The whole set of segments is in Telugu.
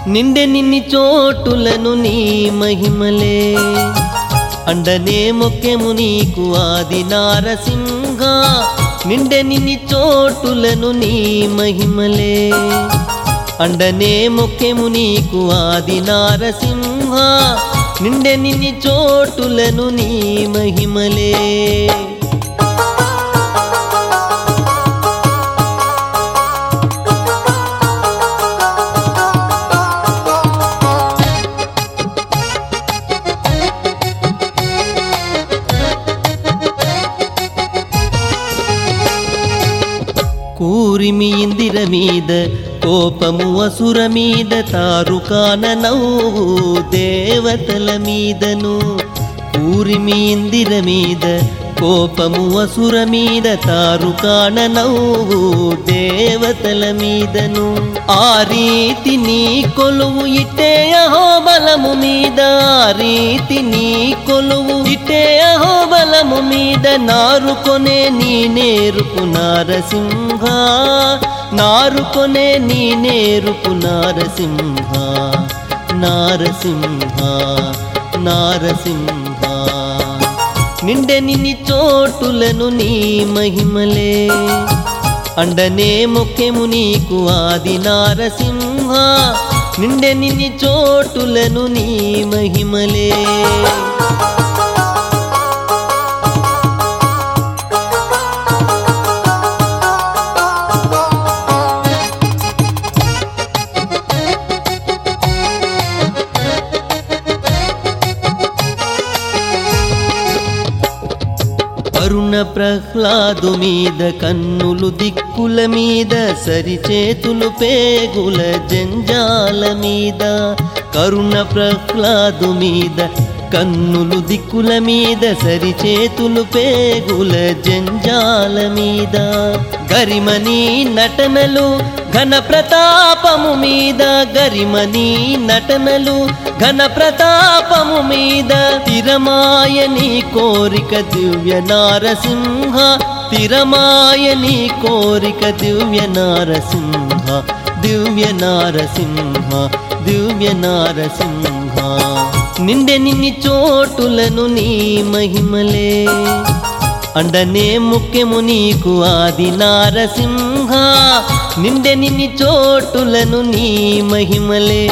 నిండె నిన్ని చోటులను నీ మహిమలే అండనే మొక్కెము నీకు ఆది నారసింహ నిండె నిన్ని చోటులను నీ మహిమలే అండనే మొక్కెము నీకు ఆది నారసింహ నిండె నిన్ని చోటులను నీ మహిమలే కూరిమి ఇందిర మీద కోపము అసుర మీద తారుకాన నవ్వు దేవతల మీదను కూరిమి ఇందిర మీద కోపము అసుర మీద తారుకాన నవ్వు దేవతల మీదను ఆ రీతి నీ కొలువు ఇట్టే అహోబలము మీద ఆ రీతి నీ కొలువు ఇట్టే అహోబలము మీద నారుకొనే నీ నేరుపు నారసింహ నారుకొనే నీ నేరుపు నారసింహ నారసింహ నారసింహ నిండె నిన్ని చోటులను నీ మహిమలే అండనే మొక్కెము నీకు ఆది నారసింహ నిండె నిన్ని చోటులను నీ మహిమలే కరుణ ప్రహ్లాదు మీద కన్నులు దిక్కుల మీద సరిచేతులు పేగుల జంజాల మీద కరుణ ప్రహ్లాదు మీద కన్నులు దిక్కుల మీద సరిచేతులు పేగుల జంజాల మీద గరిమనీ నటనలు ఘన ప్రతాపము మీద గరిమనీ నటనలు ఘన ప్రతాపము మీద తిరమాయని కోరిక దివ్య నారసింహ తిరమాయని కోరిక దివ్య నారసింహ దివ్య నారసింహ దివ్య నారసింహ నిండె నిన్ని చోటులను నీ మహిమలే అండనే మొక్కెము నీకు ఆది నారసింహ నిండె నిన్ని చోటులను నీ మహిమలే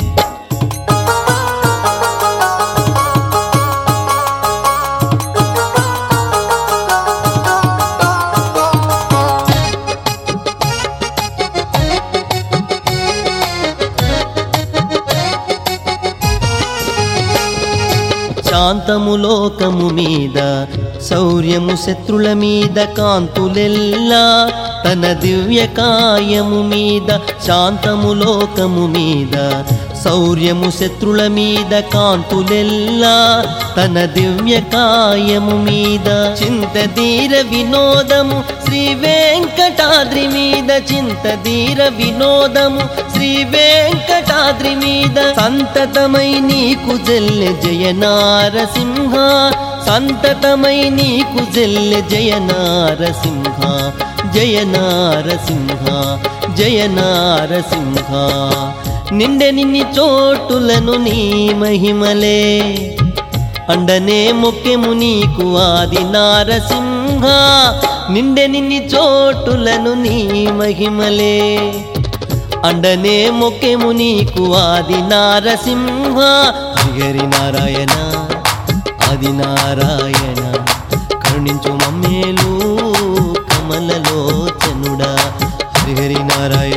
శాంతము లోకము మీద శౌర్యము శత్రుల మీద కాంతులెల్లా తన దివ్య కాయము మీద శాంతము లోకము మీద శౌర్యము శత్రుల మీద కాంతులెల్లా తన దివ్య కాయము మీద చింతధీర వినోదము శ్రీ వెంకటాద్రి మీద చింతధీర వినోదము శ్రీ వెంకటాద్రి మీద సంతతమై నీకు జల్లె జయ నారసింహ సంతతమై నీకు జల్లె జయ నారసింహ జయ నారసింహ జయ నారసింహ నిండె నిన్ని చోటులను నీ మహిమలే అండనే మొక్కెము నీకు ఆది నారసింహ నిండె నిన్ని చోటులను నీ మహిమలే అండనే మొక్కెము నీకు ఆది నారసింహ హరి నారాయణ ఆది నారాయణ కరుణించు మమ్మేలు కమలలోచనుడా హరి నారాయణ